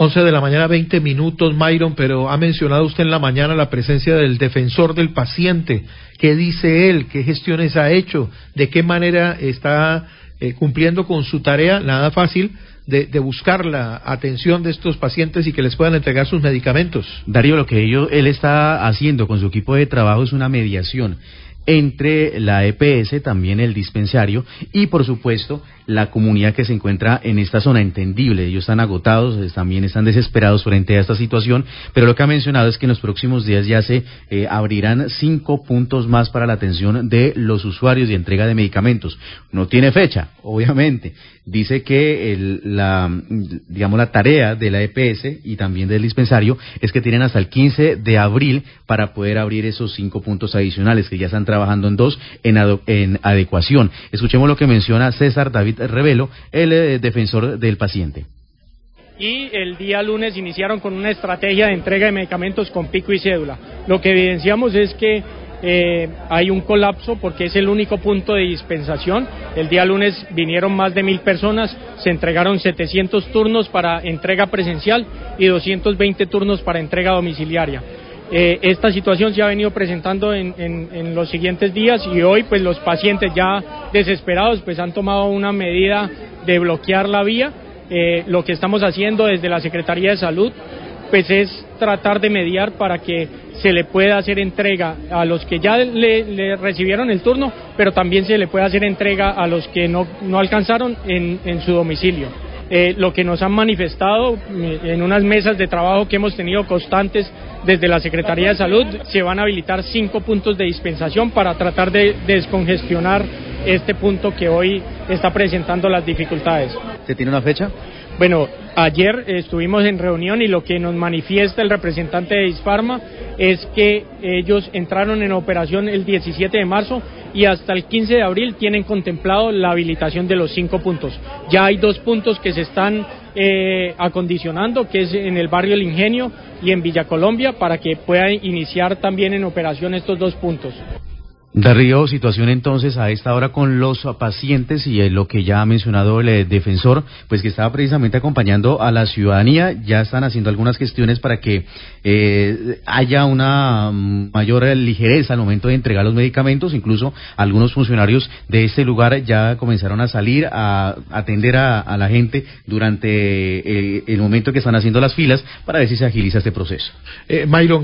11 de la mañana, 20 minutos, Myron, pero ha mencionado usted en la mañana la presencia del defensor del paciente. ¿Qué dice él? ¿Qué gestiones ha hecho? ¿De qué manera está cumpliendo con su tarea, nada fácil, de buscar la atención de estos pacientes y que les puedan entregar sus medicamentos? Darío, lo que él está haciendo con su equipo de trabajo es una mediación entre la EPS, también el dispensario y por supuesto la comunidad que se encuentra en esta zona. Entendible, ellos están agotados, también están desesperados frente a esta situación, pero lo que ha mencionado es que en los próximos días ya se abrirán 5 puntos más para la atención de los usuarios y entrega de medicamentos. No tiene fecha, obviamente. Dice que la tarea de la EPS y también del dispensario es que tienen hasta el 15 de abril para poder abrir esos 5 puntos adicionales, que ya están trabajando en 2 en adecuación. Escuchemos lo que menciona César David Revelo, el defensor del paciente. Y el día lunes iniciaron con una estrategia de entrega de medicamentos con pico y cédula. Lo que evidenciamos es que hay un colapso porque es el único punto de dispensación. El día lunes vinieron más de 1,000 personas, se entregaron 700 turnos para entrega presencial y 220 turnos para entrega domiciliaria. Esta situación se ha venido presentando en los siguientes días y hoy pues los pacientes ya desesperados pues han tomado una medida de bloquear la vía. Lo que estamos haciendo desde la Secretaría de Salud pues es tratar de mediar para que se le pueda hacer entrega a los que ya le recibieron el turno, pero también se le pueda hacer entrega a los que no alcanzaron en su domicilio. Lo que nos han manifestado en unas mesas de trabajo que hemos tenido constantes desde la Secretaría de Salud, se van a habilitar 5 puntos de dispensación para tratar de descongestionar este punto que hoy está presentando las dificultades. ¿Se tiene una fecha? Bueno, ayer estuvimos en reunión y lo que nos manifiesta el representante de Isfarma es que ellos entraron en operación el 17 de marzo y hasta el 15 de abril tienen contemplado la habilitación de los 5 puntos. Ya hay 2 puntos que se están acondicionando, que es en el barrio El Ingenio y en Villa Colombia, para que puedan iniciar también en operación estos 2 puntos. Darío, situación entonces a esta hora con los pacientes y lo que ya ha mencionado el defensor, pues que estaba precisamente acompañando a la ciudadanía. Ya están haciendo algunas gestiones para que haya una mayor ligereza al momento de entregar los medicamentos. Incluso algunos funcionarios de este lugar ya comenzaron a salir a atender a la gente durante el momento que están haciendo las filas para ver si se agiliza este proceso. Myron,